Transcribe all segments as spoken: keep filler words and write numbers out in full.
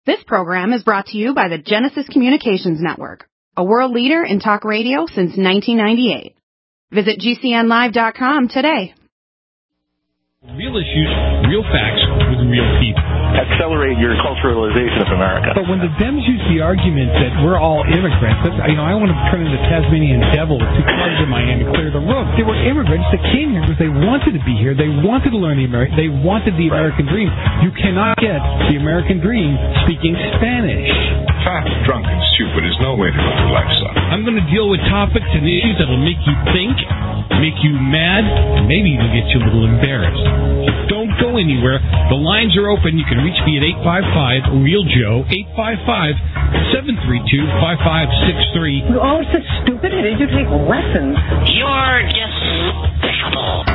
This program is brought to you by the Genesis Communications Network, a world leader in talk radio since nineteen ninety-eight. Visit G C N live dot com today. Real issues, real facts, with real people. Accelerate your culturalization of America. But when the Dems use the argument that we're all immigrants, that's, you know, I want to turn into the Tasmanian devil with two clubs in my hand and clear the road. They were immigrants that came here because they wanted to be here. They wanted to learn the American. They wanted the American dream. You cannot get the American dream speaking Spanish. Fat, drunk, and stupid is no way to live life, son. I'm going to deal with topics and issues that will make you think, make you mad, and maybe even get you a little embarrassed. Don't go anywhere. The lines are open. You can reach me at eight five five, real Joe, eight five five, seven three two, five five six three. You're all so stupid. Did you take lessons? You're despicable.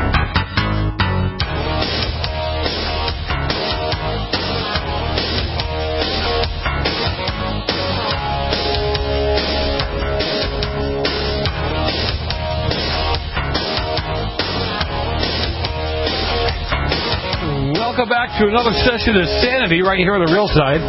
Welcome back to another session of Sanity right here on the Real Side.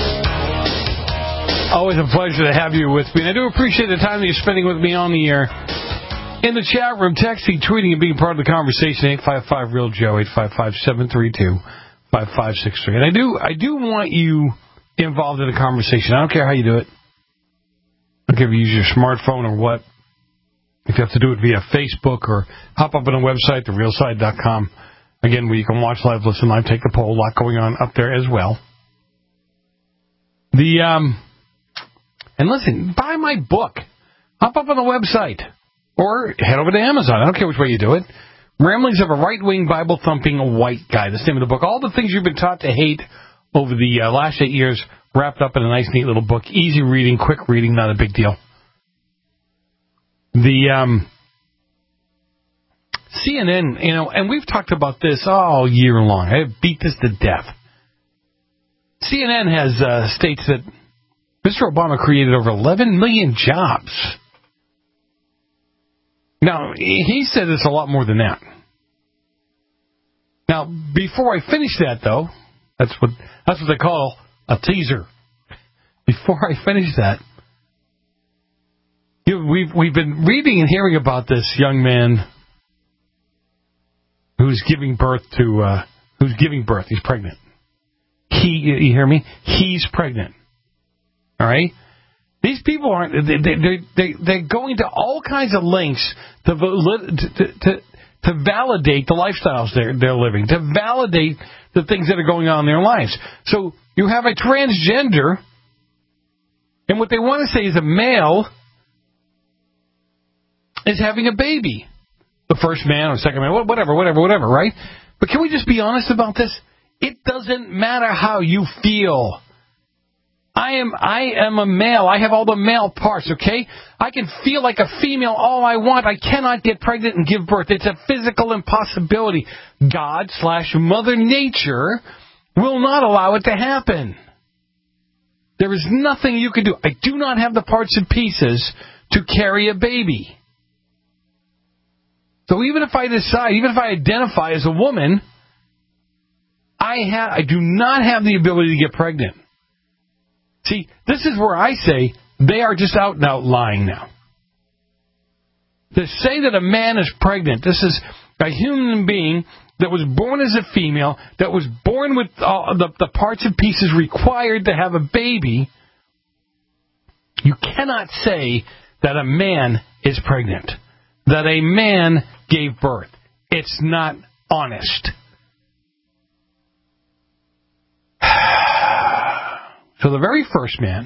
Always a pleasure to have you with me. And I do appreciate the time that you're spending with me on the air. In the chat room, texting, tweeting, and being part of the conversation, eight five five, real Joe, eight five five, seven three two, five five six three. And I do, I do want you involved in the conversation. I don't care how you do it. I don't care if you use your smartphone or what. If you have to do it via Facebook or hop up on the website, the real side dot com. Again, where you can watch live, listen live, take the poll. A lot going on up there as well. The um, and listen, buy my book. Hop up on the website or head over to Amazon. I don't care which way you do it. Ramblings of a right-wing, Bible-thumping white guy. That's the name of the book. All the things you've been taught to hate over the uh, last eight years wrapped up in a nice, neat little book. Easy reading, quick reading, not a big deal. The um. C N N, you know, and we've talked about this all year long. I have beat this to death. C N N has uh, states that Mister Obama created over eleven million jobs. Now, he said it's a lot more than that. Now, before I finish that, though, that's what that's what they call a teaser. Before I finish that, you know, we've we've been reading and hearing about this young man who's giving birth to, uh, who's giving birth. He's pregnant. He, you hear me? He's pregnant. All right? These people aren't, they, they, they, they're going to all kinds of lengths to, to, to, to validate the lifestyles they're, they're living, to validate the things that are going on in their lives. So you have a transgender, and what they want to say is a male is having a baby. The first man or second man, whatever, whatever, whatever, right? But can we just be honest about this? It doesn't matter how you feel. I am I am a male. I have all the male parts, okay? I can feel like a female all I want. I cannot get pregnant and give birth. It's a physical impossibility. God slash Mother Nature will not allow it to happen. There is nothing you can do. I do not have the parts and pieces to carry a baby. So even if I decide, even if I identify as a woman, I have, I do not have the ability to get pregnant. See, this is where I say they are just out and out lying now. To say that a man is pregnant, this is a human being that was born as a female, that was born with all the, the parts and pieces required to have a baby. You cannot say that a man is pregnant, that a man gave birth. It's not honest. So the very first man,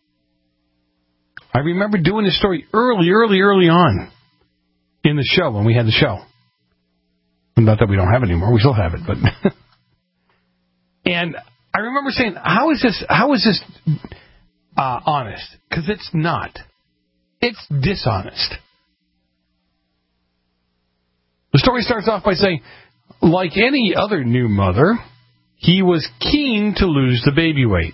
I remember doing this story early, early, early on in the show when we had the show. Not that we don't have it anymore. We still have it, but and I remember saying, "How is this? How is this uh, honest? Because it's not. It's dishonest." The story starts off by saying, like any other new mother, he was keen to lose the baby weight.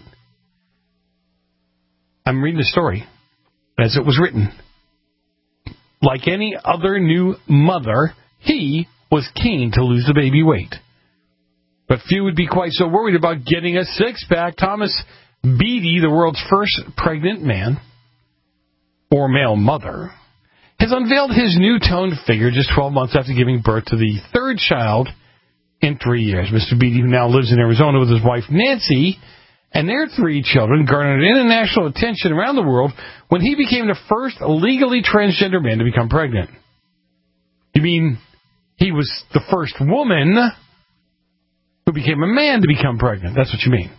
I'm reading the story as it was written. Like any other new mother, he was keen to lose the baby weight. But few would be quite so worried about getting a six-pack. Thomas Beatty, the world's first pregnant man, or male mother, has unveiled his new toned figure just twelve months after giving birth to the third child in three years. Mister Beatty, who now lives in Arizona with his wife Nancy, and their three children, garnered international attention around the world when he became the first legally transgender man to become pregnant. You mean he was the first woman who became a man to become pregnant? That's what you mean.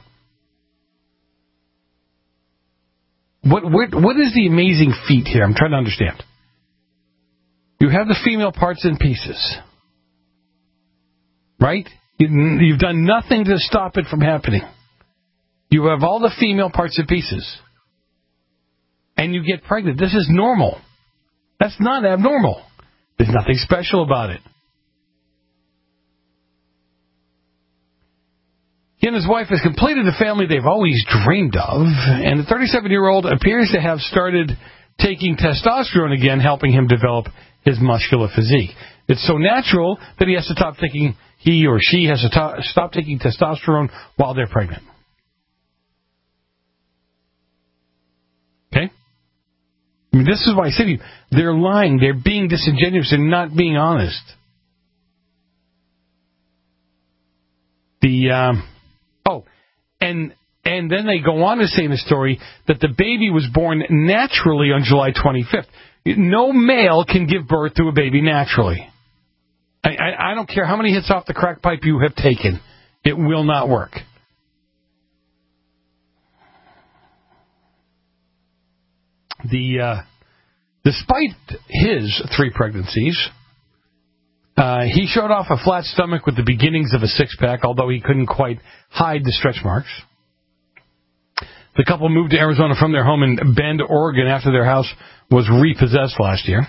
What, what, what is the amazing feat here? I'm trying to understand. You have the female parts in pieces, right? You, you've done nothing to stop it from happening. You have all the female parts in pieces, and you get pregnant. This is normal. That's not abnormal. There's nothing special about it. He and his wife has completed the family they've always dreamed of, and the thirty-seven-year-old appears to have started taking testosterone again, helping him develop his muscular physique. It's so natural that he has to stop taking, he or she has to to- stop taking testosterone while they're pregnant. Okay? I mean, this is why I say to you, they're lying, they're being disingenuous, they're not being honest. The, um, oh, and and then they go on to say in the story that the baby was born naturally on July twenty-fifth. No male can give birth to a baby naturally. I, I, I don't care how many hits off the crack pipe you have taken. It will not work. The uh, despite his three pregnancies, uh, he showed off a flat stomach with the beginnings of a six-pack, although he couldn't quite hide the stretch marks. The couple moved to Arizona from their home in Bend, Oregon, after their house was repossessed last year.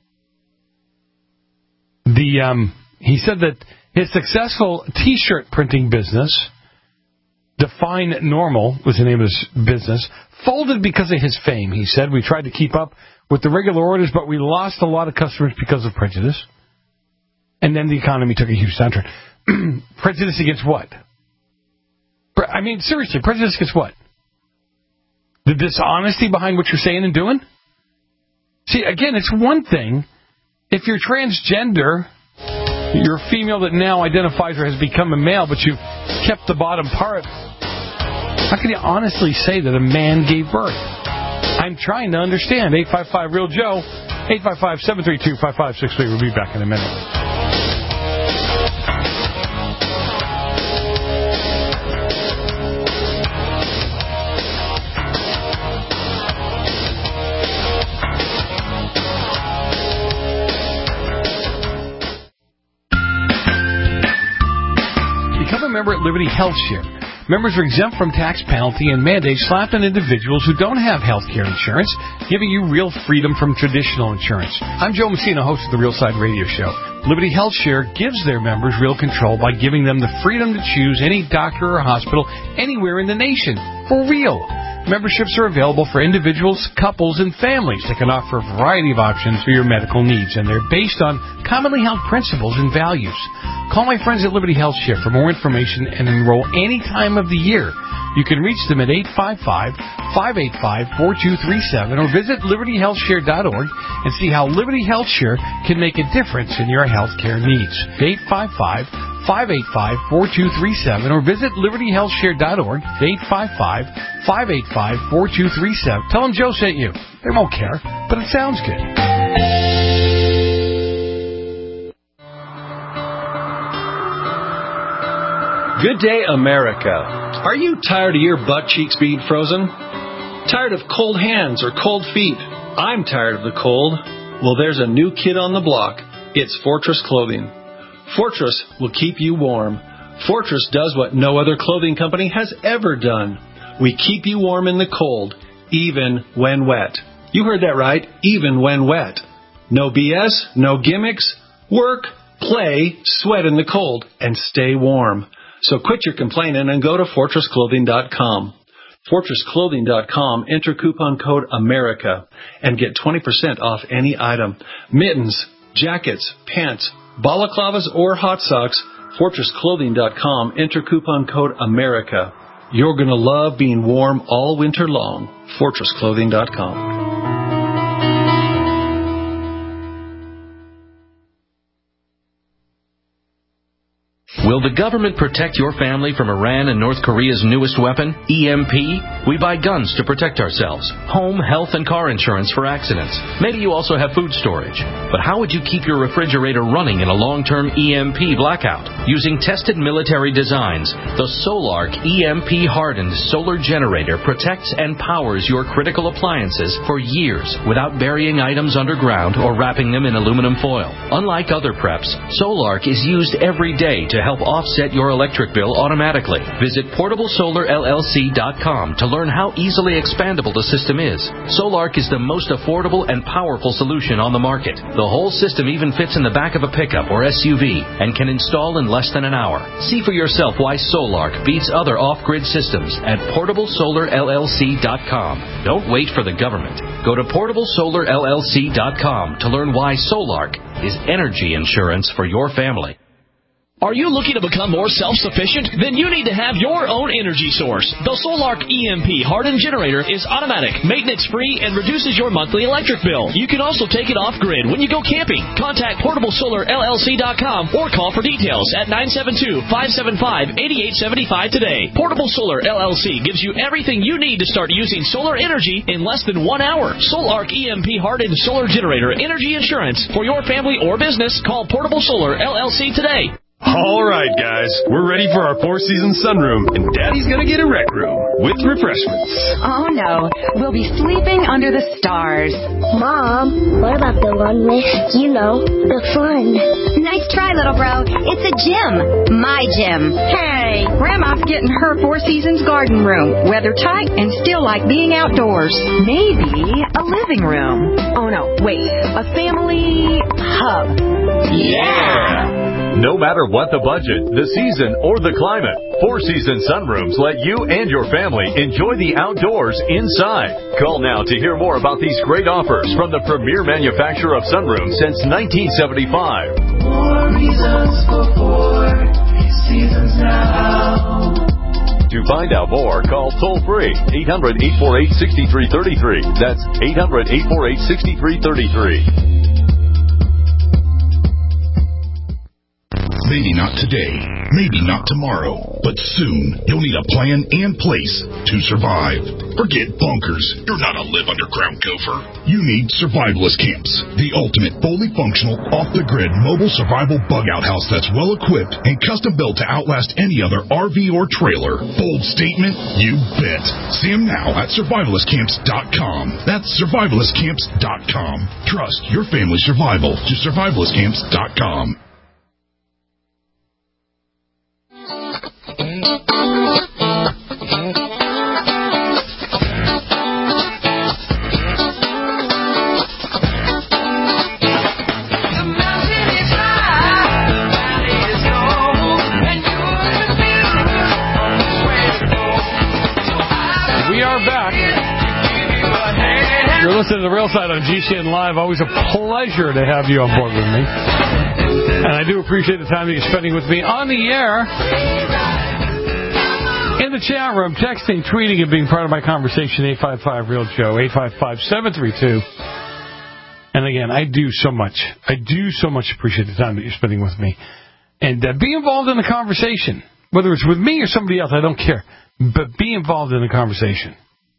The um, he said that his successful T-shirt printing business, Define Normal was the name of his business, folded because of his fame. He said, we tried to keep up with the regular orders, but we lost a lot of customers because of prejudice. And then the economy took a huge downturn. Prejudice against what? I mean, seriously, prejudice against what? The dishonesty behind what you're saying and doing? See, again, it's one thing if you're transgender, you're a female that now identifies or has become a male, but you've kept the bottom part. How can you honestly say that a man gave birth? I'm trying to understand. eight five five real Joe, eight five five, seven three two, five five six three. We'll be back in a minute. Member at Liberty Health Share. Members are exempt from tax penalty and mandates slapped on individuals who don't have health care insurance, giving you real freedom from traditional insurance. I'm Joe Messina, host of the Real Side Radio Show. Liberty Health Share gives their members real control by giving them the freedom to choose any doctor or hospital anywhere in the nation. For real. Memberships are available for individuals, couples, and families that can offer a variety of options for your medical needs, and they're based on commonly held principles and values. Call my friends at Liberty Health Share for more information and enroll any time of the year. You can reach them at eight five five, five eight five, four two three seven or visit liberty health share dot org and see how Liberty Health Share can make a difference in your health care needs. eight five five, five eight five, four two three seven or visit liberty health share dot org. eight five five, five eight five, four two three seven. Tell them Joe sent you. They won't care, but it sounds good. Good day, America. Are you tired of your butt cheeks being frozen? Tired of cold hands or cold feet? I'm tired of the cold. Well, there's a new kid on the block. It's Fortress Clothing. Fortress will keep you warm. Fortress does what no other clothing company has ever done. We keep you warm in the cold, even when wet. You heard that right, even when wet. No B S, no gimmicks. Work, play, sweat in the cold, and stay warm. So quit your complaining and go to fortress clothing dot com. fortress clothing dot com, enter coupon code AMERICA and get twenty percent off any item. Mittens, jackets, pants, balaclavas, or hot socks. fortress clothing dot com, enter coupon code AMERICA. You're going to love being warm all winter long. Fortress Clothing dot com. Will the government protect your family from Iran and North Korea's newest weapon, E M P? We buy guns to protect ourselves, home, health, and car insurance for accidents. Maybe you also have food storage. But how would you keep your refrigerator running in a long-term E M P blackout? Using tested military designs, the Solark E M P-hardened solar generator protects and powers your critical appliances for years without burying items underground or wrapping them in aluminum foil. Unlike other preps, Solark is used every day to help offset your electric bill automatically. Visit portable solar L L C dot com to learn how easily expandable the system is. Solark is the most affordable and powerful solution on the market. The whole system even fits in the back of a pickup or S U V and can install in less than an hour. See for yourself why Solark beats other off-grid systems at portable solar L L C dot com. Don't wait for the government. Go to portable solar L L C dot com to learn why Solark is energy insurance for your family. Are you looking to become more self-sufficient? Then you need to have your own energy source. The Solark E M P hardened generator is automatic, maintenance-free, and reduces your monthly electric bill. You can also take it off-grid when you go camping. Contact portable solar L L C dot com or call for details at nine seven two, five seven five, eight eight seven five today. Portable Solar L L C gives you everything you need to start using solar energy in less than one hour. Solark E M P hardened solar generator energy insurance for your family or business. Call Portable Solar L L C today. All right, guys, we're ready for our Four Seasons sunroom, and Daddy's gonna get a rec room with refreshments. Oh, no. We'll be sleeping under the stars. Mom, what about the one with, you know, the fun? Nice try, little bro. It's a gym. My gym. Hey, Grandma's getting her Four Seasons garden room. Weather tight and still like being outdoors. Maybe a living room. Oh, no, wait. A family hub. Yeah! No matter what the budget, the season, or the climate, Four Seasons Sunrooms let you and your family enjoy the outdoors inside. Call now to hear more about these great offers from the premier manufacturer of sunrooms since nineteen seventy-five. More reasons for Four Seasons now. To find out more, call toll-free eight hundred, eight four eight, six three three three. That's eight hundred, eight four eight, six three three three. Maybe not today, maybe not tomorrow, but soon you'll need a plan and place to survive. Forget bunkers. You're not a live underground gopher. You need Survivalist Camps, the ultimate fully functional, off-the-grid mobile survival bug-out house that's well-equipped and custom-built to outlast any other R V or trailer. Bold statement? You bet. See them now at survivalist camps dot com. That's survivalist camps dot com. Trust your family's survival to survivalist camps dot com. You're listening to The Real Side on G C N Live. Always a pleasure to have you on board with me. And I do appreciate the time that you're spending with me on the air, in the chat room, texting, tweeting, and being part of my conversation. eight five five real Joe, eight five five, seven three two. And again, I do so much. I do so much appreciate the time that you're spending with me. And uh, be involved in the conversation. Whether it's with me or somebody else, I don't care. But be involved in the conversation.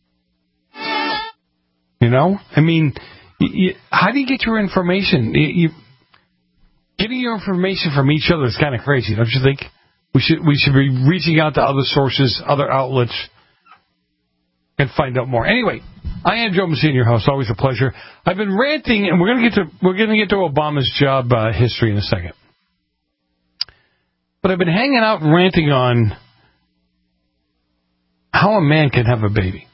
You know, I mean, you, how do you get your information? You, you, getting your information from each other is kind of crazy, don't you think? We should we should be reaching out to other sources, other outlets, and find out more. Anyway, I am Joe Messina, your host. Always a pleasure. I've been ranting, and we're going to get to we're going to get to Obama's job uh, history in a second. But I've been hanging out and ranting on how a man can have a baby.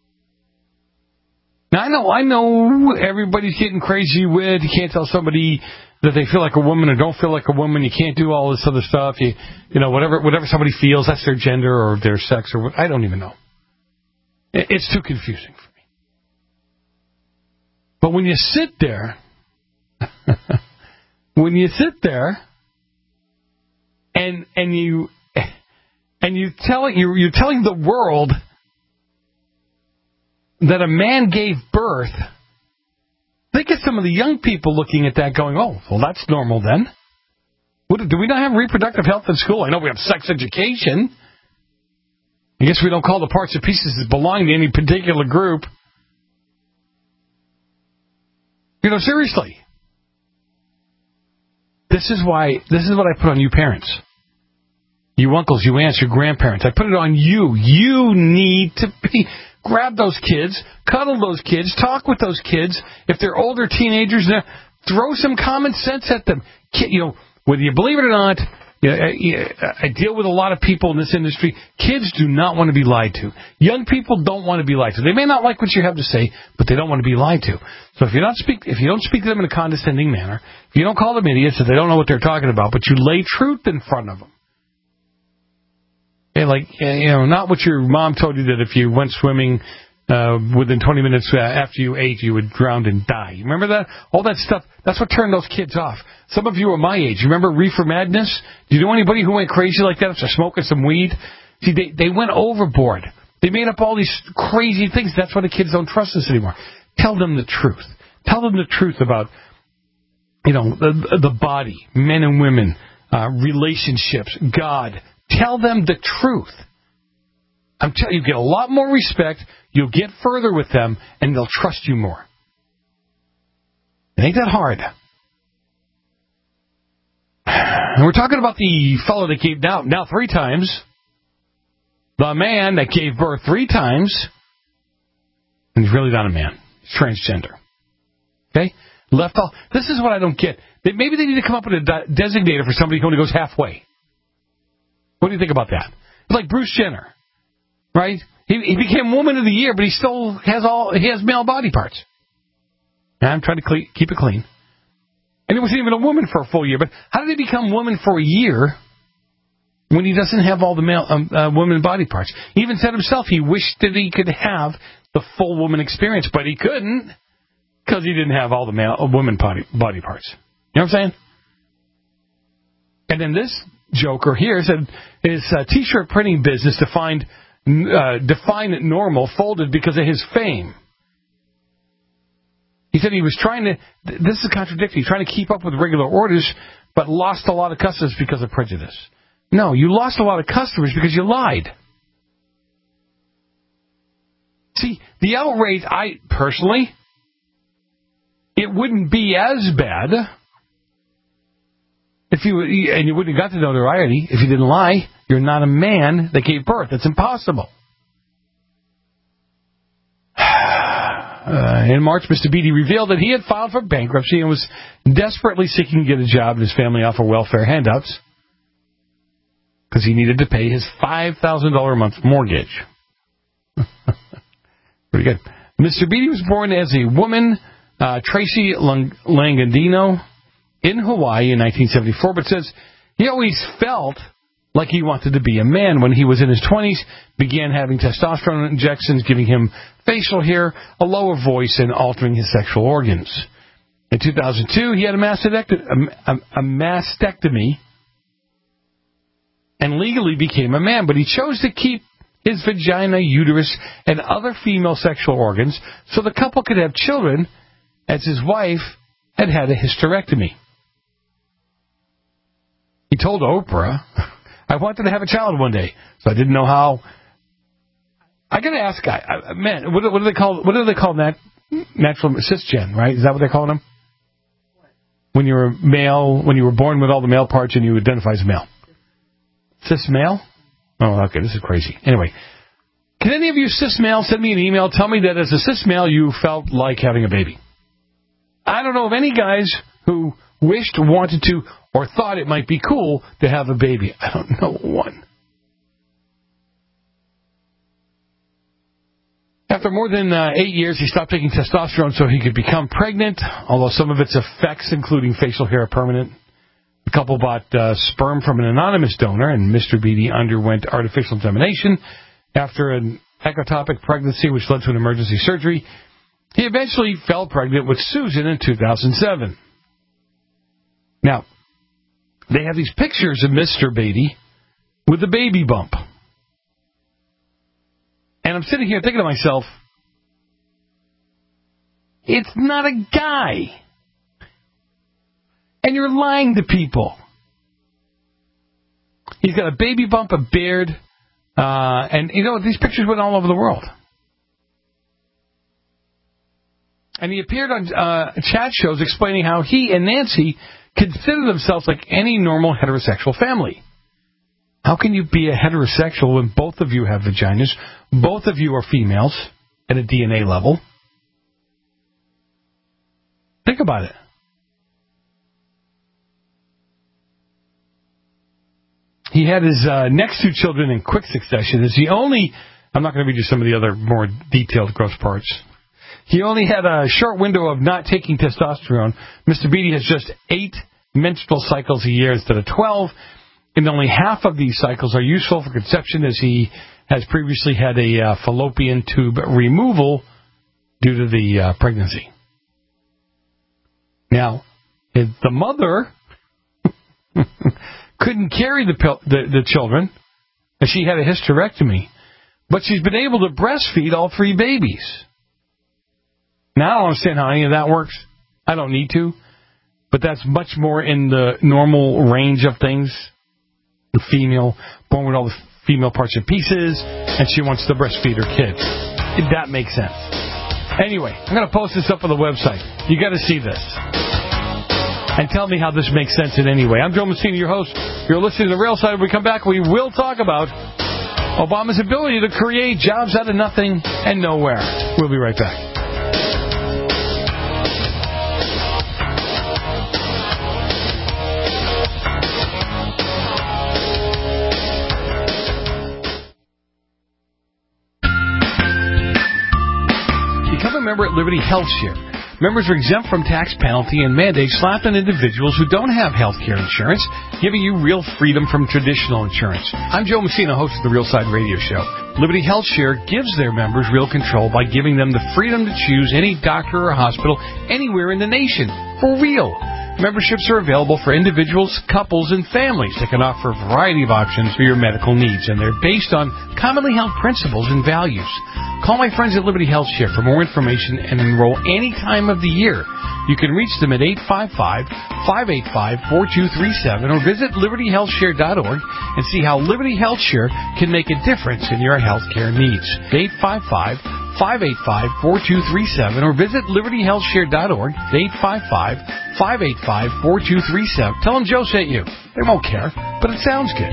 Now, I know, I know everybody's getting crazy with, you can't tell somebody that they feel like a woman or don't feel like a woman. You can't do all this other stuff. You, you know, whatever, whatever somebody feels, that's their gender or their sex or what. I don't even know. It's too confusing for me. But when you sit there, when you sit there and, and you, and and you tell you're, you're telling the world that a man gave birth. Think of some of the young people looking at that going, oh, well, that's normal then. What, do we not have reproductive health in school? I know we have sex education. I guess we don't call the parts and pieces that belong to any particular group. You know, seriously. This is why, this is what I put on you parents. You uncles, you aunts, your grandparents. I put it on you. You need to be... Grab those kids, cuddle those kids, talk with those kids. If they're older teenagers, throw some common sense at them. You know, whether you believe it or not, you know, I deal with a lot of people in this industry. Kids do not want to be lied to. Young people don't want to be lied to. They may not like what you have to say, but they don't want to be lied to. So if you don't speak, if you don't speak to them in a condescending manner, if you don't call them idiots, if they don't know what they're talking about, but you lay truth in front of them. Like, you know, not what your mom told you that if you went swimming uh, within twenty minutes uh, after you ate, you would drown and die. You remember that? All that stuff, that's what turned those kids off. Some of you are my age. You remember Reefer Madness? Do you know anybody who went crazy like that after smoking some weed? See, they, they went overboard. They made up all these crazy things. That's why the kids don't trust us anymore. Tell them the truth. Tell them the truth about, you know, the, the body, men and women, uh, relationships, God. Tell them the truth. I'm telling you, you get a lot more respect, you'll get further with them, and they'll trust you more. It ain't that hard. And we're talking about the fellow that gave now, now three times, the man that gave birth three times, and he's really not a man. He's transgender. Okay? Left all. This is what I don't get. They, maybe they need to come up with a de- designator for somebody who only goes halfway. What do you think about that? It's like Bruce Jenner, right? He, he became Woman of the Year, but he still has all he has male body parts. And I'm trying to cle- keep it clean. And he wasn't even a woman for a full year. But how did he become woman for a year when he doesn't have all the male um, uh, woman body parts? He even said himself he wished that he could have the full woman experience, but he couldn't because he didn't have all the male uh, woman body body parts. You know what I'm saying? And then this joker here said his uh, T-shirt printing business defined uh, defined normal folded because of his fame. He said he was trying to. This is contradictory. Trying to keep up with regular orders, but lost a lot of customers because of prejudice. No, you lost a lot of customers because you lied. See, the outrage. I personally, it wouldn't be as bad. If you and you wouldn't have got the notoriety if you didn't lie. You're not a man that gave birth. It's impossible. Uh, in March, Mister Beatty revealed that he had filed for bankruptcy and was desperately seeking to get a job and his family off of welfare handouts because he needed to pay his five thousand dollars a month mortgage. Pretty good. Mister Beatty was born as a woman, uh, Tracy Lang- Langandino, in Hawaii in nineteen seventy-four, but says he always felt like he wanted to be a man. When he was in his twenties, began having testosterone injections, giving him facial hair, a lower voice, and altering his sexual organs. In two thousand two, he had a mastectomy, a, a mastectomy and legally became a man, but he chose to keep his vagina, uterus, and other female sexual organs so the couple could have children, as his wife had had a hysterectomy. He told Oprah, I wanted to have a child one day, so I didn't know how. I got to ask, I, man, what, what do they call? What do they call that? Natural cisgen, right? Is that what they're calling them? When you were male, when you were born with all the male parts and you identify as male, cis male. Oh, okay, this is crazy. Anyway, can any of you cis male send me an email? Tell me that as a cis male you felt like having a baby. I don't know of any guys who wished, wanted to, or thought it might be cool to have a baby. I don't know one. After more than uh, eight years, he stopped taking testosterone so he could become pregnant, although some of its effects, including facial hair, are permanent. The couple bought uh, sperm from an anonymous donor, and Mister Beatty underwent artificial insemination. After an ectopic pregnancy, which led to an emergency surgery, he eventually fell pregnant with Susan in two thousand seven. Now, they have these pictures of Mister Beatty with the baby bump. And I'm sitting here thinking to myself, it's not a guy. And you're lying to people. He's got a baby bump, a beard, uh, and, you know, these pictures went all over the world. And he appeared on uh, chat shows explaining how he and Nancy consider themselves like any normal heterosexual family. How can you be a heterosexual when both of you have vaginas, both of you are females at a D N A level? Think about it. He had his uh, next two children in quick succession. It's the only, I'm not going to read you some of the other more detailed gross parts. He only had a short window of not taking testosterone. Mister Beatty has just eight menstrual cycles a year instead of twelve, and only half of these cycles are useful for conception, as he has previously had a uh, fallopian tube removal due to the uh, pregnancy. Now, his, the mother couldn't carry the, the the children, and she had a hysterectomy, but she's been able to breastfeed all three babies. Now, I don't understand how any of that works. I don't need to, but that's much more in the normal range of things. The female, born with all the female parts and pieces, and she wants to breastfeed her kid. That makes sense. Anyway, I'm going to post this up on the website. You got to see this. And tell me how this makes sense in any way. I'm Joe Messina, your host. You're listening to The Real Side. When we come back, we will talk about Obama's ability to create jobs out of nothing and nowhere. We'll be right back. Become a member at Liberty Health Share. Members are exempt from tax penalty and mandates slapped on individuals who don't have health care insurance, giving you real freedom from traditional insurance. I'm Joe Messina, host of the Real Side Radio Show. Liberty Health Share gives their members real control by giving them the freedom to choose any doctor or hospital anywhere in the nation. For real. Memberships are available for individuals, couples, and families that can offer a variety of options for your medical needs, and they're based on commonly held principles and values. Call my friends at Liberty Health Share for more information and enroll any time of the year. You can reach them at eight five five, five eight five, four two three seven or visit liberty health share dot org and see how Liberty Health Share can make a difference in your health care needs. eight five five, five eight five, four two three seven or visit liberty health share dot org. eight five five, five eight five, four two three seven. Tell them Joe sent you. They won't care, but it sounds good.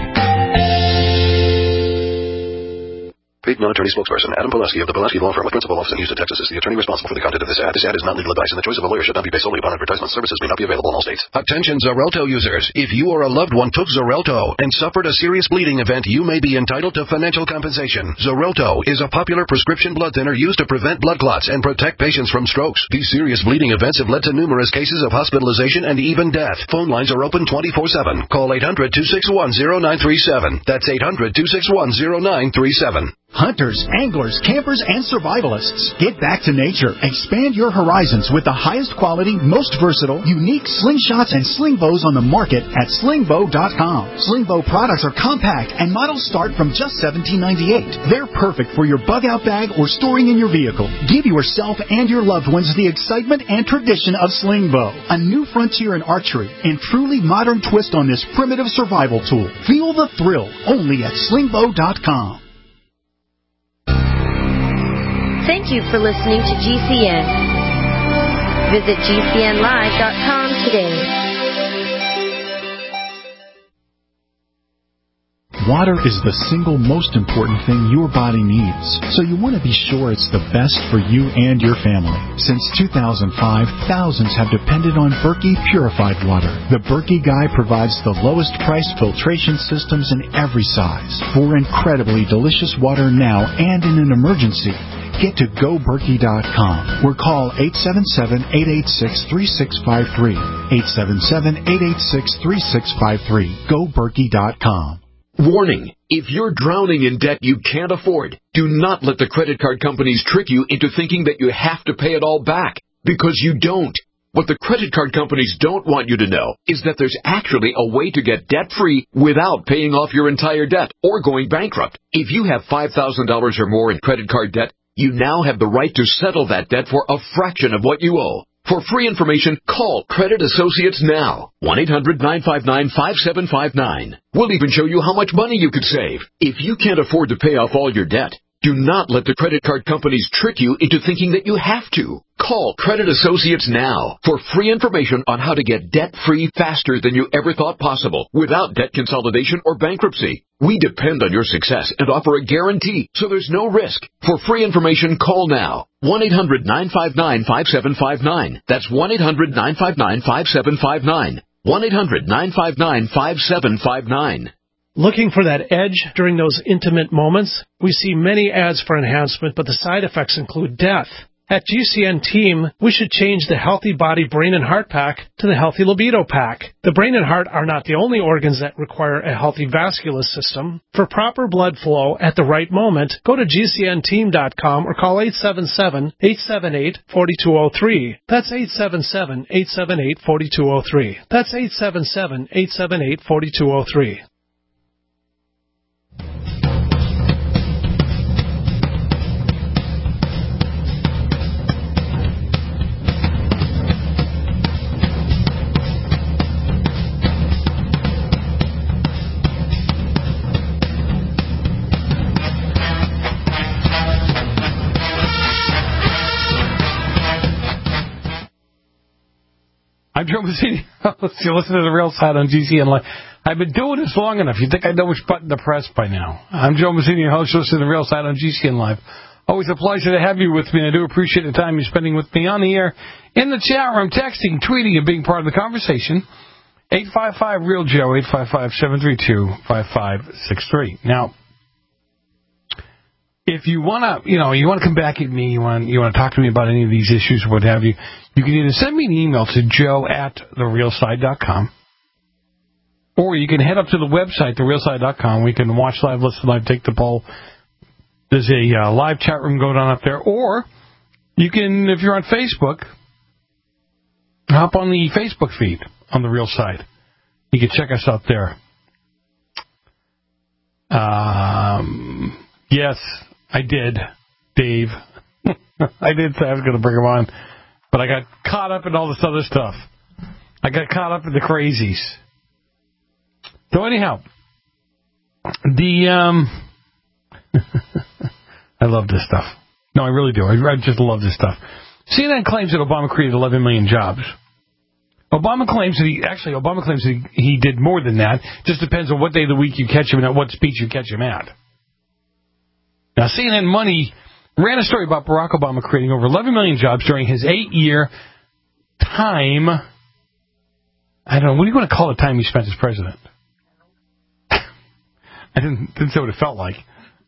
Paid non-attorney spokesperson Adam Pulaski of the Pulaski Law Firm with principal office in Houston, Texas is the attorney responsible for the content of this ad. This ad is not legal advice, and the choice of a lawyer should not be based solely upon advertisement. Services may not be available in all states. Attention Xarelto users. If you or a loved one took Xarelto and suffered a serious bleeding event, you may be entitled to financial compensation. Xarelto is a popular prescription blood thinner used to prevent blood clots and protect patients from strokes. These serious bleeding events have led to numerous cases of hospitalization and even death. Phone lines are open twenty-four seven. Call eight hundred, two six one, zero nine three seven. That's eight hundred, two six one, zero nine three seven. Hunters, anglers, campers, and survivalists. Get back to nature. Expand your horizons with the highest quality, most versatile, unique slingshots and sling bows on the market at sling bow dot com. Sling bow products are compact and models start from just seventeen ninety-eight. They're perfect for your bug-out bag or storing in your vehicle. Give yourself and your loved ones the excitement and tradition of sling bow. A new frontier in archery and truly modern twist on this primitive survival tool. Feel the thrill only at sling bow dot com. Thank you for listening to G C N. Visit G C N live dot com today. Water is the single most important thing your body needs, so you want to be sure it's the best for you and your family. Since two thousand five, thousands have depended on Berkey purified water. The Berkey Guy provides the lowest price filtration systems in every size for incredibly delicious water now and in an emergency. Get to go berkey dot com or call eight seven seven, eight eight six, three six five three. eight seven seven, eight eight six, three six five three. go berkey dot com. Warning, if you're drowning in debt you can't afford, do not let the credit card companies trick you into thinking that you have to pay it all back, because you don't. What the credit card companies don't want you to know is that there's actually a way to get debt-free without paying off your entire debt or going bankrupt. If you have five thousand dollars or more in credit card debt, you now have the right to settle that debt for a fraction of what you owe. For free information, call Credit Associates now. one eight hundred nine five nine five seven five nine. We'll even show you how much money you could save. If you can't afford to pay off all your debt, do not let the credit card companies trick you into thinking that you have to. Call Credit Associates now for free information on how to get debt-free faster than you ever thought possible without debt consolidation or bankruptcy. We depend on your success and offer a guarantee, so there's no risk. For free information, call now. one eight hundred nine five nine five seven five nine. That's one eight hundred nine five nine five seven five nine. one eight hundred nine five nine five seven five nine. Looking for that edge during those intimate moments? We see many ads for enhancement, but the side effects include death. At G C N Team, we should change the Healthy Body Brain and Heart Pack to the Healthy Libido Pack. The brain and heart are not the only organs that require a healthy vascular system. For proper blood flow at the right moment, go to G C N team dot com or call eight seven seven, eight seven eight, four two zero three. That's eight seven seven, eight seven eight, four two zero three. That's eight seven seven, eight seven eight, four two zero three. I'm Joe Mazzini. You listen to The Real Side on G C N Live. I've been doing this long enough. You'd think I know which button to press by now. I'm Joe Mazzini, your host. Listen to The Real Side on G C N Live. Always a pleasure to have you with me, and I do appreciate the time you're spending with me on the air, in the chat room, texting, tweeting, and being part of the conversation. eight five five, real Joe, eight five five, seven three two, five five six three. Now, if you want to, you know, you want to come back at me, you want you want to talk to me about any of these issues or what have you, you can either send me an email to joe at the real side dot com, or you can head up to the website, the real side dot com. We can watch live, listen live, take the poll. There's a uh, live chat room going on up there. Or you can, if you're on Facebook, hop on the Facebook feed on The Real Side. You can check us out there. Um, yes. I did, Dave. I did say I was going to bring him on, but I got caught up in all this other stuff. I got caught up in the crazies. So anyhow, the um, I love this stuff. No, I really do. I, I just love this stuff. C N N claims that Obama created eleven million jobs. Obama claims that he actually Obama claims that he, he did more than that. Just depends on what day of the week you catch him and at what speech you catch him at. Now, C N N Money ran a story about Barack Obama creating over eleven million jobs during his eight-year time. I don't know. What do you want to call the time he spent as president? I didn't, didn't say what it felt like.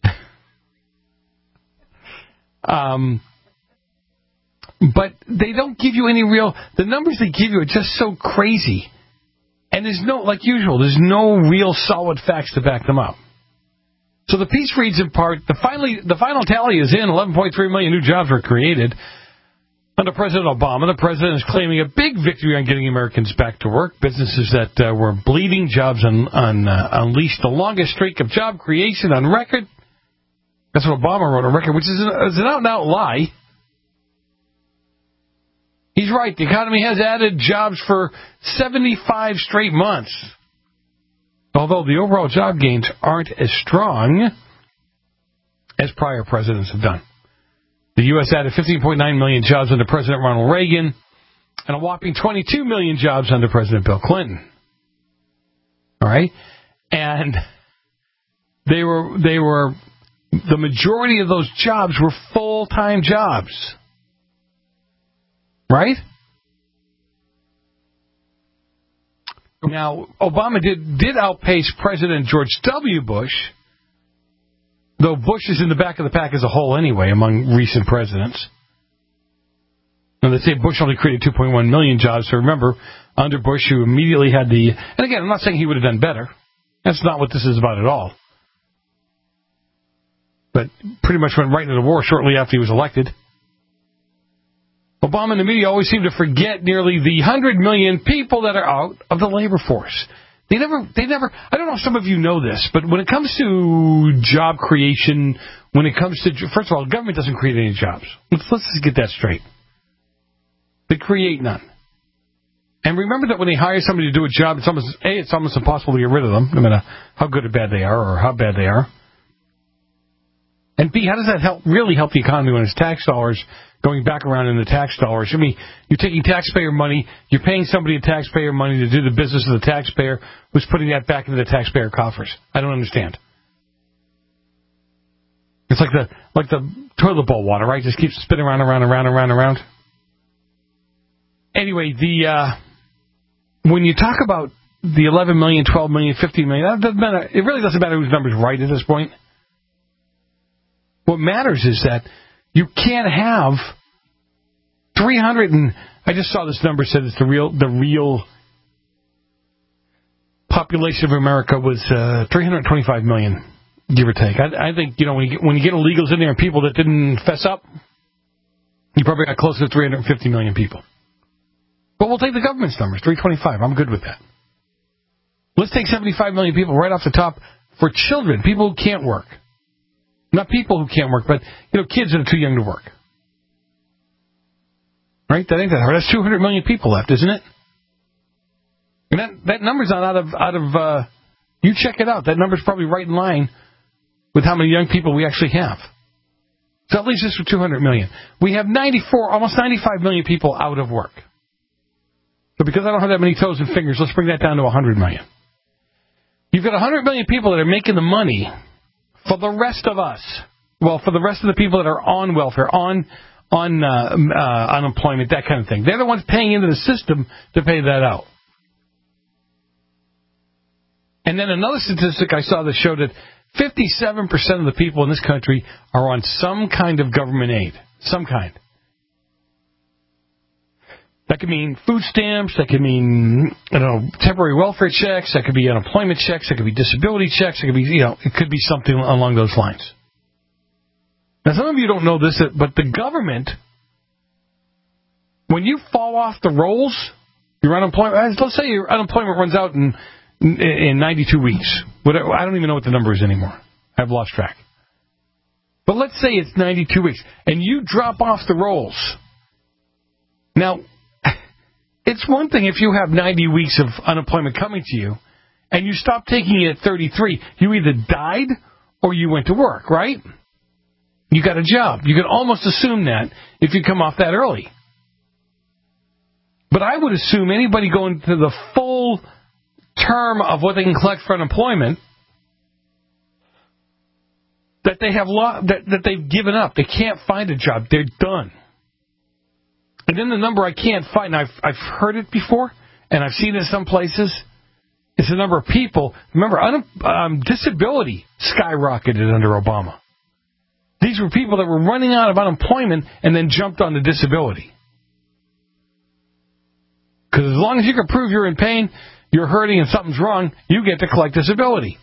um, but they don't give you any real... The numbers they give you are just so crazy. And there's no, like usual, there's no real solid facts to back them up. So the piece reads in part, the, finally, the final tally is in, eleven point three million new jobs were created. Under President Obama, the president is claiming a big victory on getting Americans back to work. Businesses that uh, were bleeding jobs on, on, uh, unleashed the longest streak of job creation on record. That's what Obama wrote on record, which is an, is an out-and-out lie. He's right. The economy has added jobs for seventy-five straight months. Although the overall job gains aren't as strong as prior presidents have done. The U S added fifteen point nine million jobs under President Ronald Reagan and a whopping twenty-two million jobs under President Bill Clinton. All right? And they were they were the majority of those jobs were full-time jobs. Right? Now, Obama did, did outpace President George W. Bush, though Bush is in the back of the pack as a whole anyway among recent presidents. And they say Bush only created two point one million jobs. So remember, under Bush, you immediately had the... And again, I'm not saying he would have done better. That's not what this is about at all. But pretty much went right into the war shortly after he was elected. Obama and the media always seem to forget nearly the one hundred million people that are out of the labor force. They never, they never, I don't know if some of you know this, but when it comes to job creation, when it comes to, first of all, the government doesn't create any jobs. Let's, let's just get that straight. They create none. And remember that when they hire somebody to do a job, it's almost, A, it's almost impossible to get rid of them, no matter how good or bad they are or how bad they are. And B, how does that help really help the economy when it's tax dollars going back around in the tax dollars? I mean, you're taking taxpayer money, you're paying somebody a taxpayer money to do the business of the taxpayer who's putting that back into the taxpayer coffers. I don't understand. It's like the like the toilet bowl water, right? Just keeps spinning around, around, around, around, around. Anyway, the uh, when you talk about the eleven million, twelve million, fifteen million, that doesn't matter. It really doesn't matter whose number's right at this point. What matters is that you can't have three hundred and I just saw this number said it's the real the real population of America was uh, three hundred twenty-five million, give or take. I, I think you know when you get, when you get illegals in there and people that didn't fess up, you probably got closer to three hundred fifty million people. But we'll take the government's numbers, three twenty-five. I'm good with that. Let's take seventy-five million people right off the top for children, people who can't work. Not people who can't work, but you know, kids that are too young to work. Right? That ain't that hard. That's two hundred million people left, isn't it? And that that number's not out of out of. Uh, you check it out. That number's probably right in line with how many young people we actually have. So that leaves us with two hundred million. We have ninety-four, almost ninety-five million people out of work. So because I don't have that many toes and fingers, let's bring that down to one hundred million. You've got one hundred million people that are making the money for the rest of us. Well, for the rest of the people that are on welfare, on on uh, uh, unemployment, that kind of thing. They're the ones paying into the system to pay that out. And then another statistic I saw that showed that fifty-seven percent of the people in this country are on some kind of government aid. Some kind. That could mean food stamps, that could mean, I don't know, temporary welfare checks, that could be unemployment checks, that could be disability checks, it could be, you know, it could be something along those lines. Now, some of you don't know this, but the government, when you fall off the rolls, your unemployment, let's say your unemployment runs out in, in ninety-two weeks. I don't even know what the number is anymore. I've lost track. But let's say it's ninety-two weeks, and you drop off the rolls. Now, it's one thing if you have ninety weeks of unemployment coming to you, and you stop taking it at thirty-three. You either died or you went to work, right? You got a job. You can almost assume that if you come off that early. But I would assume anybody going to the full term of what they can collect for unemployment, that they have lo- that, that they've given up. They can't find a job. They're done. And then the number I can't find, and I've, I've heard it before, and I've seen it in some places, is the number of people. Remember, un, um, disability skyrocketed under Obama. These were people that were running out of unemployment and then jumped on the disability. Because as long as you can prove you're in pain, you're hurting, and something's wrong, you get to collect disability.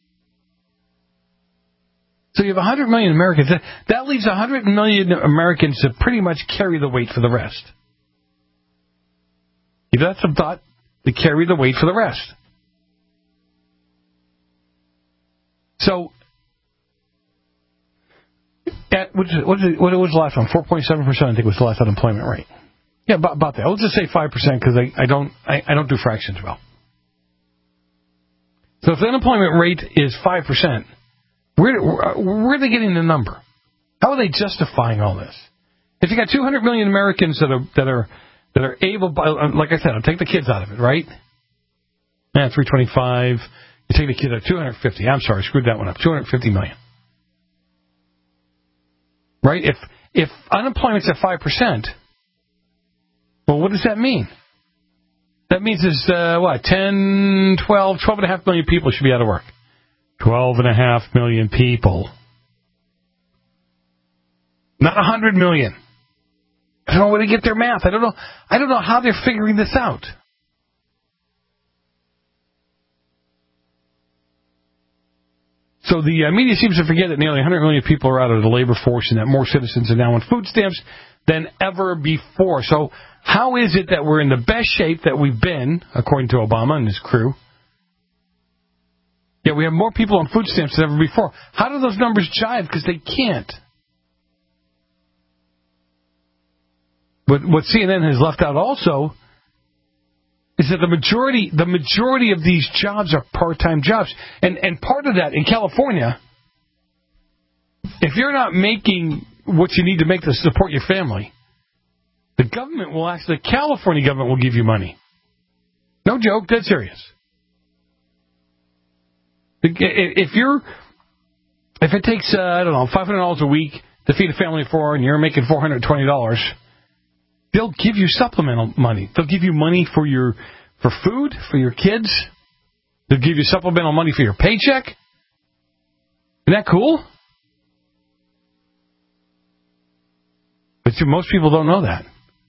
So you have one hundred million Americans. That leaves one hundred million Americans to pretty much carry the weight for the rest. Give that some thought. They carry the weight for the rest. So, at, what, what, what was the last one? four point seven percent, I think, was the last unemployment rate. Yeah, about, about that. I'll just say five percent because I, I don't I, I don't do fractions well. So if the unemployment rate is five percent, Where, where are they getting the number? How are they justifying all this? If you got two hundred million Americans that are that are that are able, like I said, I'll take the kids out of it, right? Yeah, three twenty-five. You take the kids out, two hundred fifty. I'm sorry, screwed that one up. two hundred fifty million. Right? If if unemployment's at five percent, well, what does that mean? That means there's uh, what ten, twelve, twelve and a half million people should be out of work. Twelve and a half million people. Not a hundred million. I don't know where to get their math. I don't know. I don't know how they're figuring this out. So the uh, media seems to forget that nearly one hundred million people are out of the labor force and that more citizens are now on food stamps than ever before. So how is it that we're in the best shape that we've been, according to Obama and his crew, yet we have more people on food stamps than ever before? How do those numbers jive? Because they can't. But what C N N has left out also is that the majority the majority of these jobs are part-time jobs. And and part of that, in California, if you're not making what you need to make to support your family, the government will actually, the California government will give you money. No joke, dead serious. If you're, if it takes, uh, I don't know, five hundred dollars a week to feed a family of four and you're making four hundred twenty dollars, they'll give you supplemental money. They'll give you money for your for food, for your kids. They'll give you supplemental money for your paycheck. Isn't that cool? But most people don't know that.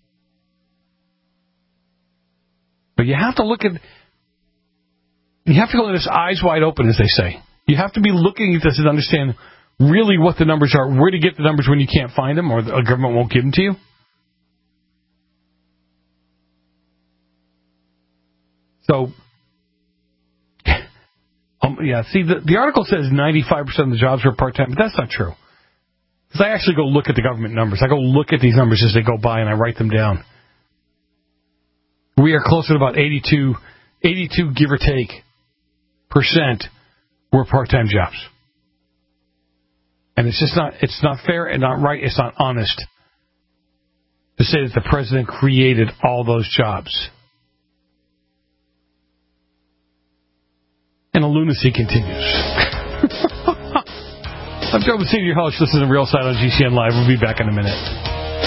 But you have to look at, you have to go at this eyes wide open, as they say. You have to be looking at this and understand really what the numbers are, where to get the numbers when you can't find them or the government won't give them to you. So, um, yeah, see, the, the article says ninety-five percent of the jobs are part-time, but that's not true. Because I actually go look at the government numbers. I go look at these numbers as they go by, and I write them down. We are closer to about eighty-two, eighty-two, give or take, percent were part-time jobs. And it's just not, it's not fair and not right, it's not honest to say that the president created all those jobs. And the lunacy continues. I'm Joe Messina, your host. This is a Real Side on G C N Live. We'll be back in a minute.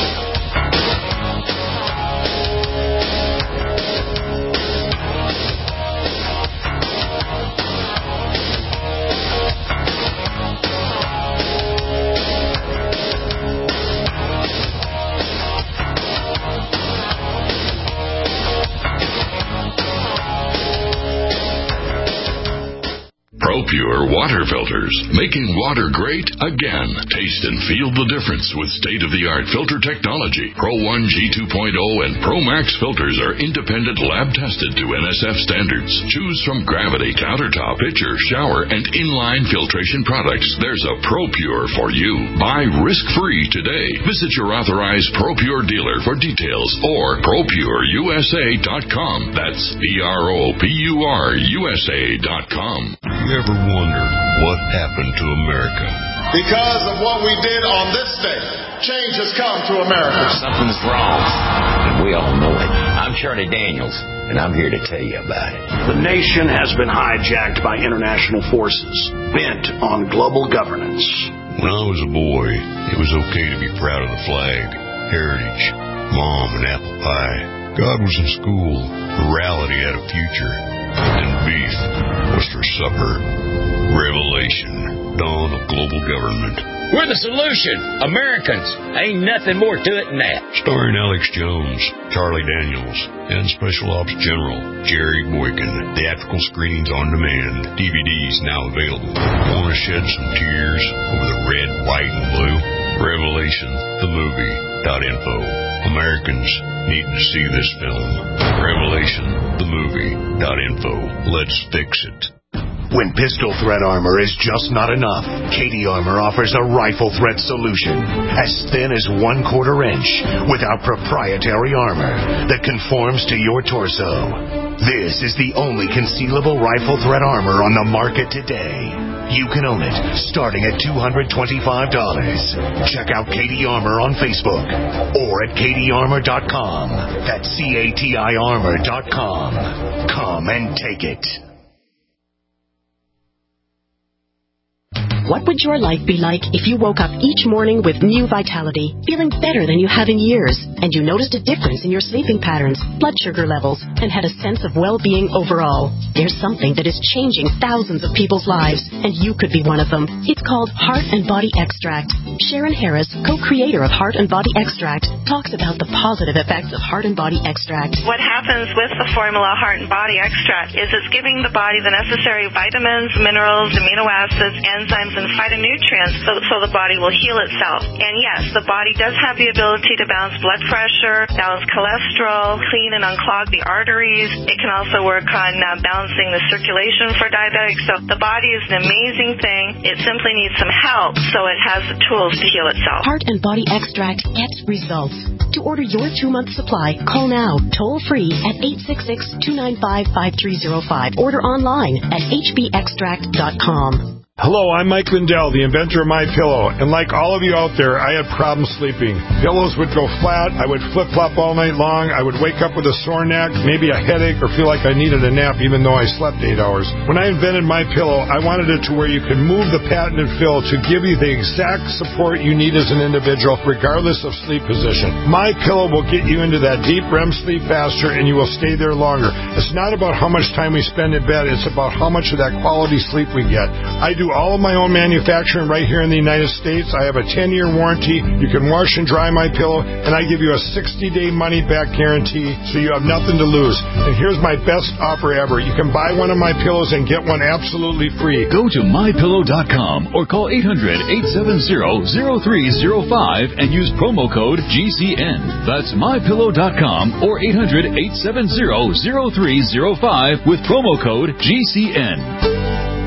ProPure water filters, making water great again. Taste and feel the difference with state-of-the-art filter technology. Pro one G two point oh and Pro Max filters are independent lab-tested to N S F standards. Choose from gravity, countertop, pitcher, shower, and inline filtration products. There's a ProPure for you. Buy risk-free today. Visit your authorized ProPure dealer for details or Pro Pure U S A dot com. That's P R O P U R U S A dot com. You ever wonder what happened to America? Because of what we did on this day, change has come to America. Something's wrong, and we all know it. I'm Charlie Daniels, and I'm here to tell you about it. The nation has been hijacked by international forces, bent on global governance. When I was a boy, it was okay to be proud of the flag, heritage, mom, and apple pie. God was in school, morality had a future, and beef was for supper. Revelation, dawn of global government. We're the solution. Americans. Ain't nothing more to it than that. Starring Alex Jones, Charlie Daniels, and Special Ops General Jerry Boykin. Theatrical screenings on demand. D V Ds now available. Want to shed some tears over the red, white, and blue? Revelation, the movie, dot info. Americans need to see this film. Revelation, the movie, dot info. Let's fix it. When pistol thread armor is just not enough, K D Armor offers a rifle thread solution as thin as one quarter inch with our proprietary armor that conforms to your torso. This is the only concealable rifle thread armor on the market today. You can own it starting at two hundred twenty-five dollars. Check out K D Armor on Facebook or at K D armor dot com. That's C A T I armor dot com. Come and take it. What would your life be like if you woke up each morning with new vitality, feeling better than you have in years, and you noticed a difference in your sleeping patterns, blood sugar levels, and had a sense of well-being overall? There's something that is changing thousands of people's lives, and you could be one of them. It's called Heart and Body Extract. Sharon Harris, co-creator of Heart and Body Extract, talks about the positive effects of Heart and Body Extract. What happens with the formula Heart and Body Extract is it's giving the body the necessary vitamins, minerals, amino acids, enzymes, and phytonutrients so, so the body will heal itself. And yes, the body does have the ability to balance blood pressure, balance cholesterol, clean and unclog the arteries. It can also work on uh, balancing the circulation for diabetics. So the body is an amazing thing. It simply needs some help so it has the tools to heal itself. Heart and Body Extract gets results. To order your two-month supply, call now, toll-free at eight six six, two nine five, five three zero five. Order online at h b extract dot com. Hello, I'm Mike Lindell, the inventor of MyPillow, and like all of you out there, I had problems sleeping. Pillows would go flat, I would flip-flop all night long, I would wake up with a sore neck, maybe a headache, or feel like I needed a nap even though I slept eight hours. When I invented MyPillow, I wanted it to where you could move the patented fill to give you the exact support you need as an individual, regardless of sleep position. MyPillow will get you into that deep R E M sleep faster, and you will stay there longer. It's not about how much time we spend in bed, it's about how much of that quality sleep we get. I do all of my own manufacturing right here in the United States. I have a ten-year warranty. You can wash and dry my pillow, and I give you a sixty-day money-back guarantee, so you have nothing to lose. And here's my best offer ever. You can buy one of my pillows and get one absolutely free. Go to my pillow dot com or call eight hundred, eight seven zero, zero three zero five and use promo code G C N. That's my pillow dot com or eight hundred, eight seven zero, zero three zero five with promo code G C N.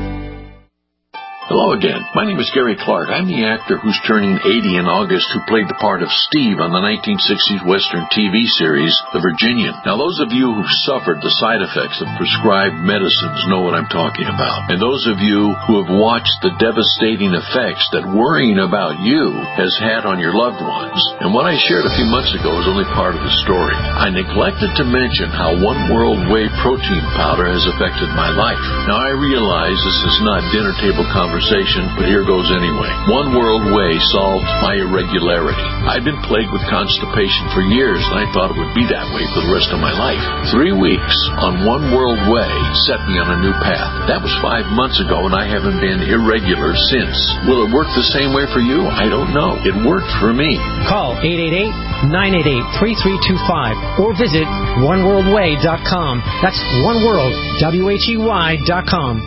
Hello again. My name is Gary Clark. I'm the actor who's turning eighty in August who played the part of Steve on the nineteen sixties Western T V series, The Virginian. Now, those of you who've suffered the side effects of prescribed medicines know what I'm talking about. And those of you who have watched the devastating effects that worrying about you has had on your loved ones. And what I shared a few months ago is only part of the story. I neglected to mention how One World Whey protein powder has affected my life. Now, I realize this is not dinner table conversation, but here goes anyway. One World Whey solved my irregularity. I've been plagued with constipation for years, and I thought it would be that way for the rest of my life. Three weeks on One World Whey set me on a new path. That was five months ago, and I haven't been irregular since. Will it work the same way for you? I don't know. It worked for me. Call eight eight eight, nine eight eight, three three two five or visit one world way dot com. That's One World, W H E Y dot com.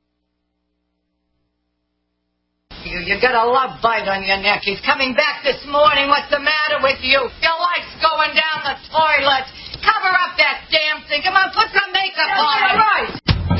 You, you got a love bite on your neck. He's coming back this morning. What's the matter with you? Your life's going down the toilet. Cover up that damn thing. Come on, put some makeup on. All right.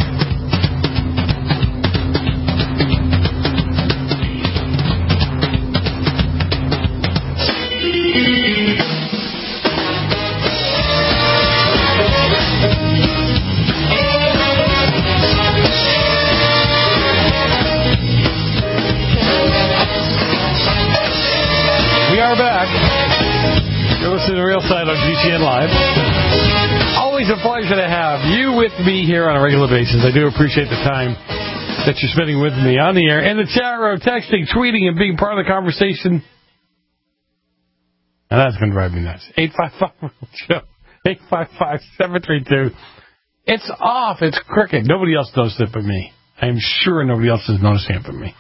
We are back. You're listening to Real Side on G C N Live. Always a pleasure to have you with me here on a regular basis. I do appreciate the time that you're spending with me on the air and the chat room, texting, tweeting, and being part of the conversation. And that's going to drive me nuts. eight five five Joe. eight five five, seven three two. It's off. It's cricket. Nobody else noticed it but me. I am sure nobody else is noticing it but me.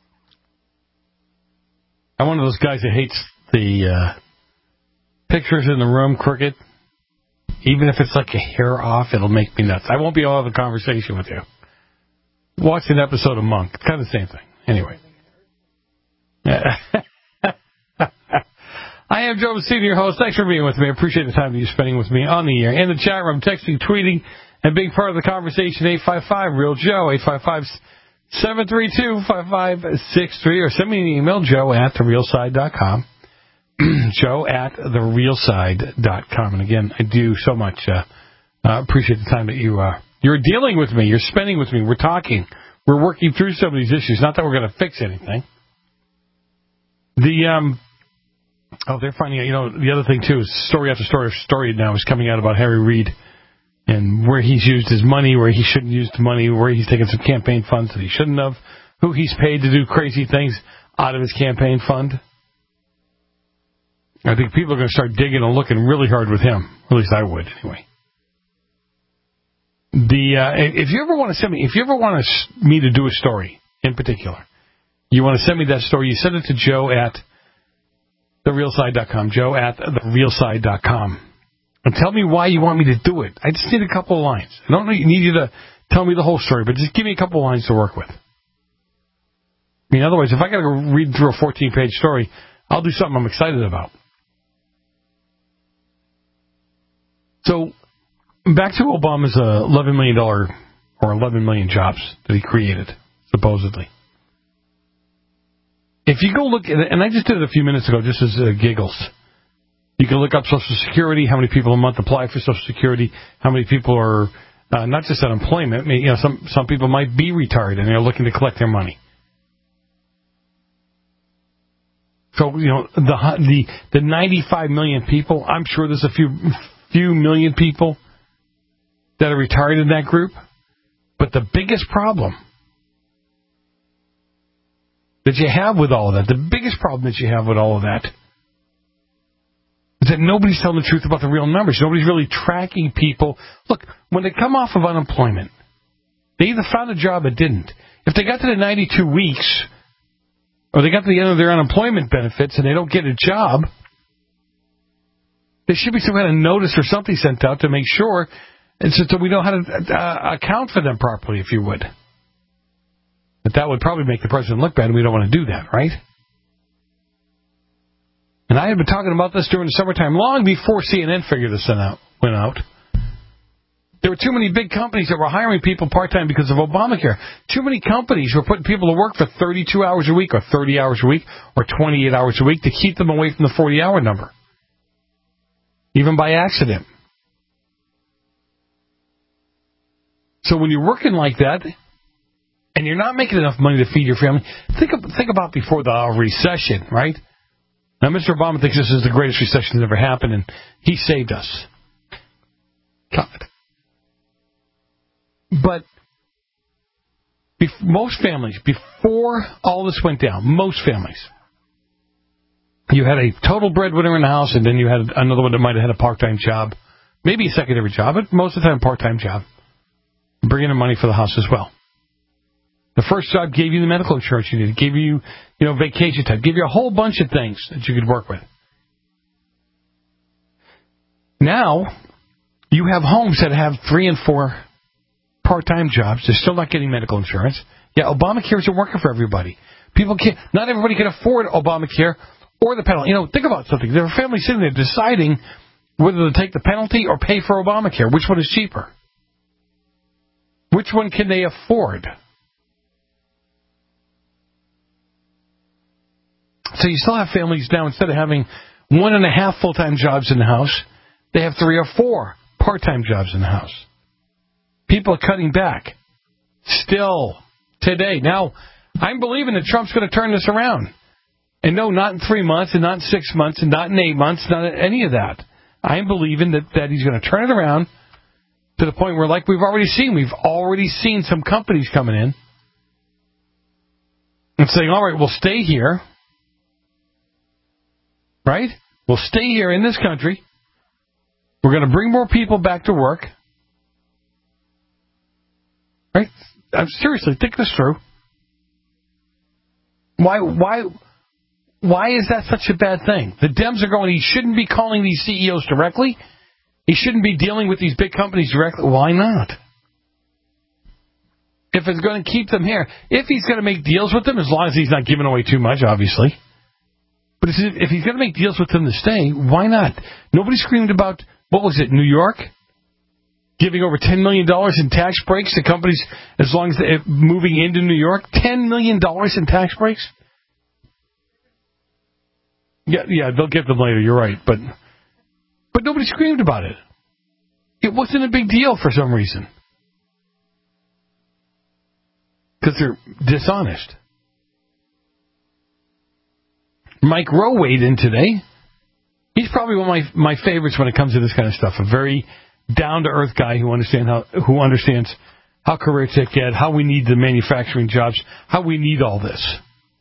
I'm one of those guys that hates the uh, pictures in the room, cricket. Even if it's like a hair off, it'll make me nuts. I won't be able to have a conversation with you. Watch an episode of Monk. It's kind of the same thing. Anyway. I am Joe Messina, your host. Thanks for being with me. I appreciate the time that you're spending with me on the air. In the chat room, texting, tweeting, and being part of the conversation, eight five five, real Joe, eight five five, seven three two, five five six three, or send me an email, joe at the real side dot com. joe at the real side dot com. And again, I do so much uh, uh, appreciate the time that you, uh, you're dealing with me, you're spending with me, we're talking, we're working through some of these issues. Not that we're going to fix anything. The, um, oh, they're finding out, you know, the other thing, too, is story after story after story now is coming out about Harry Reid and where he's used his money, where he shouldn't use the money, where he's taken some campaign funds that he shouldn't have, who he's paid to do crazy things out of his campaign fund? I think people are going to start digging and looking really hard with him. At least I would, anyway. The uh, if you ever want to send me, if you ever want to, me to do a story in particular, you want to send me that story, you send it to Joe at the real side dot com, Joe at the real side dot com. And tell me why you want me to do it. I just need a couple of lines. I don't need you to tell me the whole story, but just give me a couple of lines to work with. I mean, otherwise, if I got to go read through a fourteen-page story, I'll do something I'm excited about. So, back to Obama's uh, eleven million dollars or eleven million jobs that he created, supposedly. If you go look at it, and I just did it a few minutes ago just as uh, giggles, you can look up Social Security, how many people a month apply for Social Security, how many people are uh, not just unemployment. I mean, you know, some, some people might be retired and they're looking to collect their money. So, you know, the the the ninety-five million people, I'm sure there's a few few million people that are retired in that group. But the biggest problem that you have with all of that, the biggest problem that you have with all of that, is that nobody's telling the truth about the real numbers. Nobody's really tracking people. Look, when they come off of unemployment, they either found a job or didn't. If they got to the ninety-two weeks, or they got to the end of their unemployment benefits and they don't get a job, there should be some kind of notice or something sent out to make sure, and so that we know how to uh, account for them properly, if you would. But that would probably make the president look bad, and we don't want to do that, right? And I had been talking about this during the summertime, long before C N N figured this out, went out. There were too many big companies that were hiring people part-time because of Obamacare. Too many companies were putting people to work for thirty-two hours a week or thirty hours a week or twenty-eight hours a week to keep them away from the forty-hour number, even by accident. So when you're working like that and you're not making enough money to feed your family, think of, think about before the recession, right? Now, Mister Obama thinks this is the greatest recession that's ever happened, and he saved us. God. But most families, before all this went down, most families, you had a total breadwinner in the house, and then you had another one that might have had a part-time job, maybe a secondary job, but most of the time a part-time job, bringing in money for the house as well. The first job gave you the medical insurance you needed, gave you, you know, vacation time, gave you a whole bunch of things that you could work with. Now, you have homes that have three and four part-time jobs. They're still not getting medical insurance. Yeah, Obamacare isn't working for everybody. People can't, not everybody can afford Obamacare or the penalty. You know, think about something. There are families sitting there deciding whether to take the penalty or pay for Obamacare. Which one is cheaper? Which one can they afford? So you still have families now, instead of having one and a half full-time jobs in the house, they have three or four part-time jobs in the house. People are cutting back. Still, today. Now, I'm believing that Trump's going to turn this around. And no, not in three months, and not in six months, and not in eight months, not any of that. I'm believing that, that he's going to turn it around to the point where, like we've already seen, we've already seen some companies coming in and saying, all right, we'll stay here. Right? We'll stay here in this country. We're going to bring more people back to work. Right? I'm seriously, think this through. Why, why, why is that such a bad thing? The Dems are going, he shouldn't be calling these C E Os directly. He shouldn't be dealing with these big companies directly. Why not? If it's going to keep them here, if he's going to make deals with them, as long as he's not giving away too much, obviously. But if he's going to make deals with them to stay, why not? Nobody screamed about, what was it, New York? Giving over ten million dollars in tax breaks to companies as long as they're moving into New York? ten million dollars in tax breaks? Yeah, yeah, they'll get them later, you're right. But but nobody screamed about it. It wasn't a big deal for some reason. Because they're dishonest. Mike Rowe weighed in today. He's probably one of my, my favorites when it comes to this kind of stuff. A very down-to-earth guy who understand how who understands how career tech get, how we need the manufacturing jobs, how we need all this.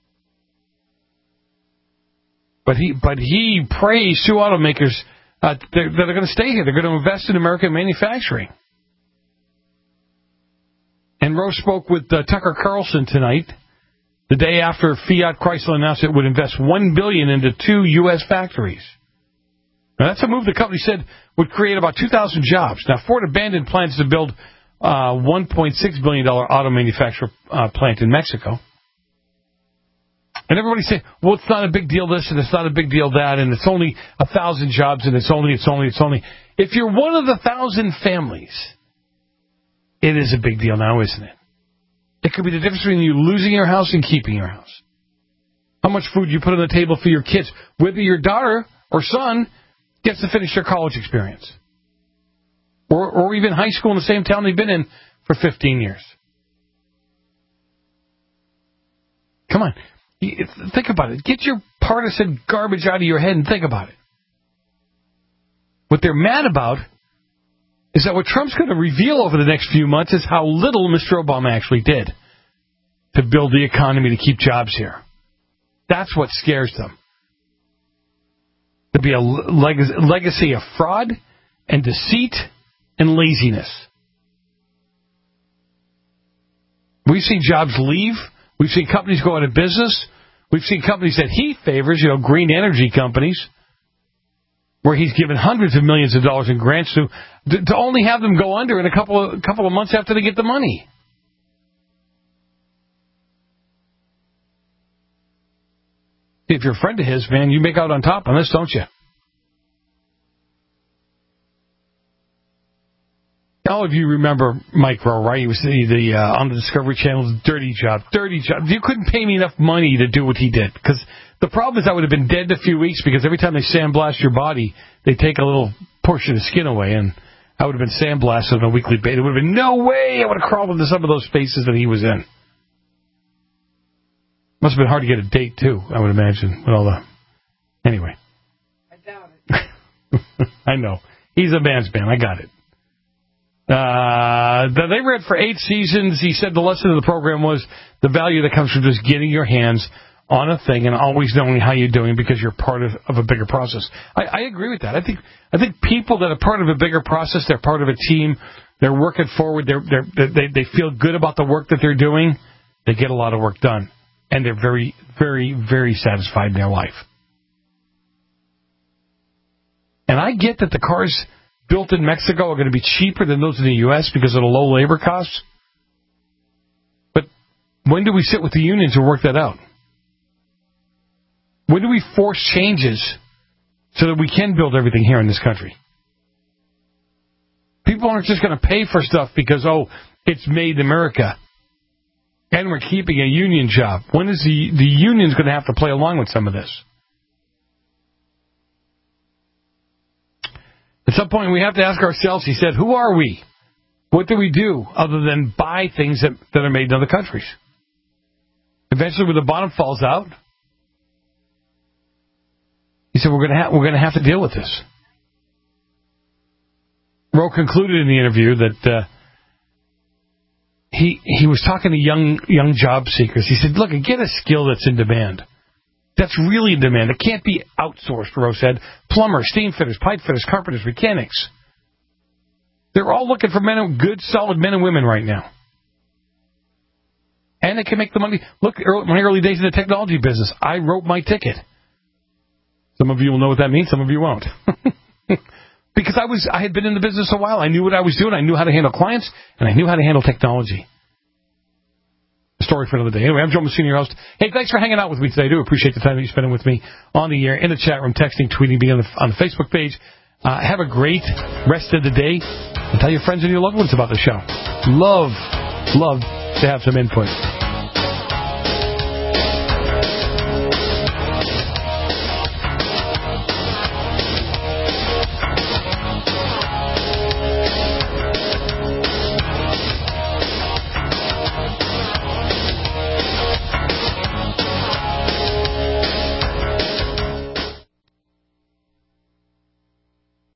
But he, but he praised two automakers uh, that are going to stay here. They're going to invest in American manufacturing. And Rose spoke with uh, Tucker Carlson tonight, the day after Fiat Chrysler announced it would invest one billion dollars into two U S factories. Now, that's a move the company said would create about two thousand jobs. Now, Ford abandoned plans to build a uh, one point six billion dollars auto manufacturer uh, plant in Mexico. And everybody say, well, it's not a big deal this and it's not a big deal that and it's only a thousand jobs and it's only, it's only, it's only. If you're one of the thousand families, it is a big deal now, isn't it? It could be the difference between you losing your house and keeping your house. How much food you put on the table for your kids, whether your daughter or son gets to finish their college experience. Or, or even high school in the same town they've been in for fifteen years. Come on. Think about it. Get your partisan garbage out of your head and think about it. What they're mad about is that what Trump's going to reveal over the next few months is how little Mister Obama actually did to build the economy to keep jobs here. That's what scares them. To be a leg- legacy of fraud and deceit and laziness. We've seen jobs leave. We've seen companies go out of business. We've seen companies that he favors, you know, green energy companies, where he's given hundreds of millions of dollars in grants to, to, to only have them go under in a couple of, couple of months after they get the money. If you're a friend of his, man, you make out on top on this, don't you? All of you remember Mike Rowe, right? He was the, the uh, on the Discovery Channel's Dirty Job. Dirty Job. You couldn't pay me enough money to do what he did. Because the problem is I would have been dead in a few weeks because every time they sandblast your body, they take a little portion of skin away, and I would have been sandblasted on a weekly basis. There would have been no way I would have crawled into some of those spaces that he was in. Must have been hard to get a date, too, I would imagine, with all the... Anyway. I doubt it. I know. He's a man's man. I got it. Uh, they read for eight seasons. He said the lesson of the program was the value that comes from just getting your hands on a thing and always knowing how you're doing because you're part of, of a bigger process. I, I agree with that. I think I think people that are part of a bigger process, they're part of a team, they're working forward, they're, they're, they they feel good about the work that they're doing, they get a lot of work done. And they're very, very, very satisfied in their life. And I get that the cars built in Mexico are going to be cheaper than those in the U S because of the low labor costs. But when do we sit with the unions and work that out? When do we force changes so that we can build everything here in this country? People aren't just going to pay for stuff because, oh, it's made in America. And we're keeping a union job. When is the, the union's going to have to play along with some of this? At some point, we have to ask ourselves, he said, who are we? What do we do other than buy things that, that are made in other countries? Eventually, when the bottom falls out, he said, we're going to ha- we're going to have to deal with this. Rowe concluded in the interview that uh, he he was talking to young young job seekers. He said, look, get a skill that's in demand. That's really in demand. It can't be outsourced, Rowe said. Plumbers, steam fitters, pipe fitters, carpenters, mechanics. They're all looking for men, good, solid men and women right now. And they can make the money. Look, early, my early days in the technology business, I wrote my ticket. Some of you will know what that means. Some of you won't. Because I was, I had been in the business a while. I knew what I was doing. I knew how to handle clients, and I knew how to handle technology. A story for another day. Anyway, I'm Joe Messina, your host. Hey, thanks for hanging out with me today. I do appreciate the time that you're spending with me on the air, in the chat room, texting, tweeting me on the, on the Facebook page. Uh, have a great rest of the day. And tell your friends and your loved ones about the show. Love, love to have some input.